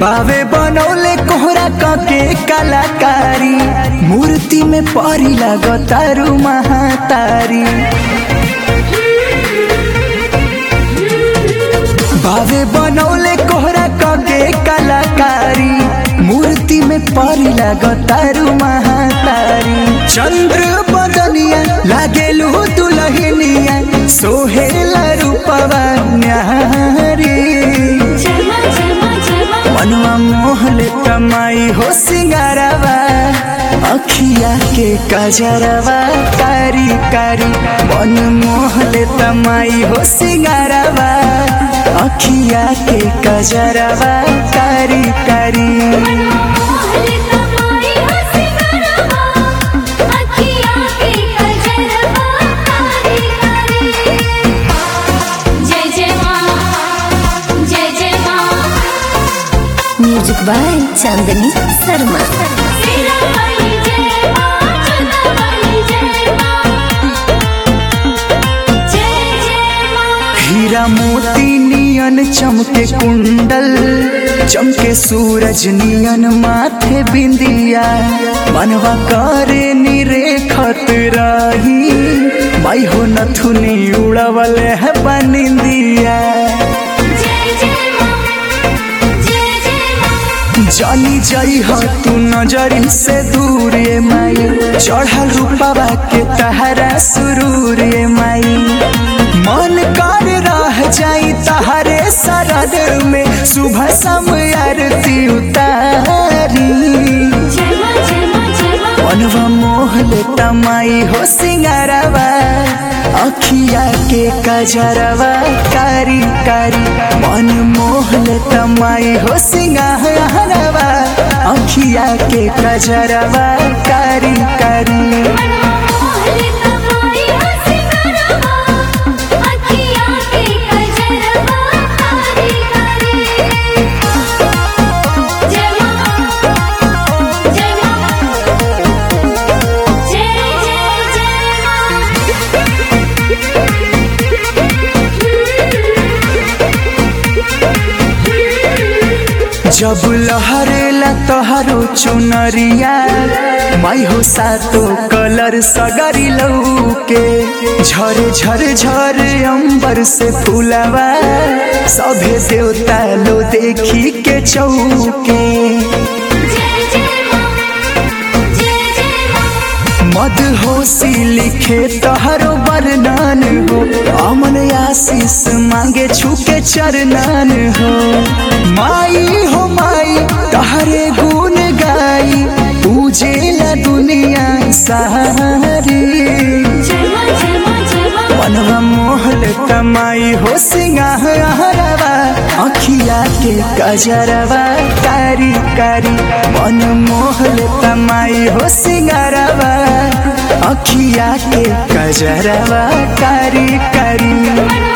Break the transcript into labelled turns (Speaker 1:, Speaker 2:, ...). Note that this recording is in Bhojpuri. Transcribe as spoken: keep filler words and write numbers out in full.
Speaker 1: बावे बनौले कोहरा के कलाकारी मूर्ति में परी लगतारू महातारी। बावे बनौले कोहरा के कलाकारी मूर्ति में परी लगतारू महातारी। चंद्र बदनिया लागेलू दुलहिनिया सोहेला रूपवा न्यारी। मनवा मोहले तमाई हो सिंगारवा अखिया के कजरवा कारी कारी। मन मोहले तमाई हो सिंगारवा अखिया के कजरवा कारी कारी।
Speaker 2: Music by Chandni Sharma.
Speaker 1: हीरा मोती नियन चमके कुंडल चमके सूरज नियन माथे बिंदिया। मनवा करे निरेखत रही माई हो नथुनी उड़वले है बनिंदिया। जानी जाई हो तू नजरी से दूर ये माई चढ़ल रूपवा के तहरा सुरूर ये माई। मन कर रह जाई तहरे सरद में सुबह समय आरती उतारी। मनवा मोहले तमाई हो सिंगारवा अखिया के कजरवा कारी कारी। मन मोहले तमाई हो सिंगारवा अखिया के कजरवा कारी कारी। जब लहरेला तोहरो चुनरिया माई हो सातो कलर सगरी लौके। झरे झर झर अंबर से फूलवा सभे देवता लो देखी के चौके। मदहोशी लिखे तोहरो वर्णन हो अमन आशीष मांगे छुके चरणन हो। माई हो माई तहरे गुण गाई पूजेला दुनिया सारी। मनवा मोहले तमाई हो सिंगारवा अखिया के कजरवा कारी कारी। मन मोहले तमाई हो सिंगारवा अखिया के कजरवा कारी कारी।